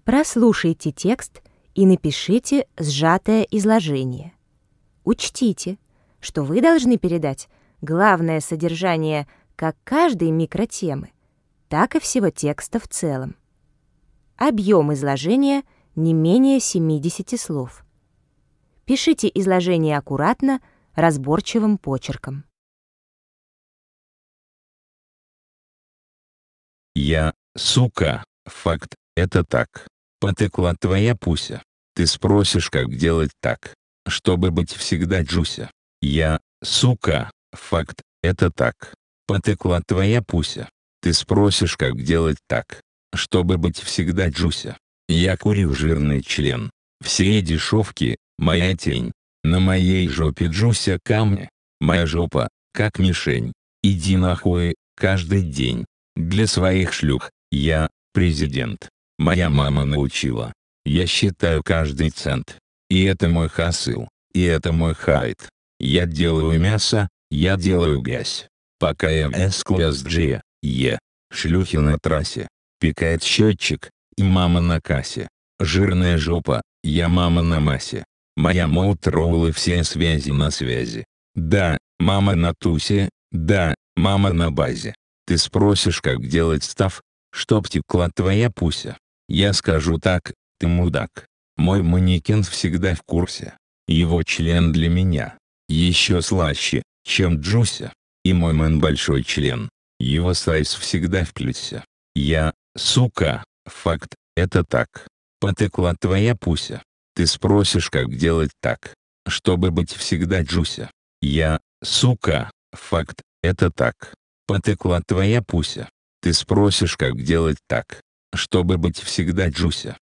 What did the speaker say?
Прослушайте текст и напишите сжатое изложение. Учтите, что вы должны передать главное содержание как каждой микротемы, так и всего текста в целом. Объем изложения не менее 70 слов. Пишите изложение аккуратно, разборчивым почерком. Я, сука, факт, это так. Потекла твоя пуся. Ты спросишь, как делать так, чтобы быть всегда Джуся. Я, сука, факт, это так. Потекла твоя пуся. Ты спросишь, как делать так, чтобы быть всегда Джуся. Я курю жирный член. Все дешевки, моя тень. На моей жопе Джуся камни. Моя жопа, как мишень. Иди нахуй, каждый день. Для своих шлюх, я, президент. Моя мама научила. Я считаю каждый цент. И это мой хасыл, и это мой хайт. Я делаю мясо, я делаю грязь. Пока я С-класс G, шлюхи на трассе. Пикает счетчик, и мама на кассе. Жирная жопа, я мама на массе. Моя Моторола все связи на связи. Да, мама на тусе, да, мама на базе. Ты спросишь, как делать став, чтоб текла твоя пуся. Я скажу так, ты мудак. Мой манекен всегда в курсе. Его член для меня еще слаще, чем Джуся. И мой мэн большой член. Его сайз всегда в плюсе. Я, сука, факт, это так. Потекла твоя пуся. Ты спросишь, как делать так, чтобы быть всегда Джуся. Я, сука, факт, это так. Потекла твоя пуся. Ты спросишь, как делать так, чтобы быть всегда Джуся.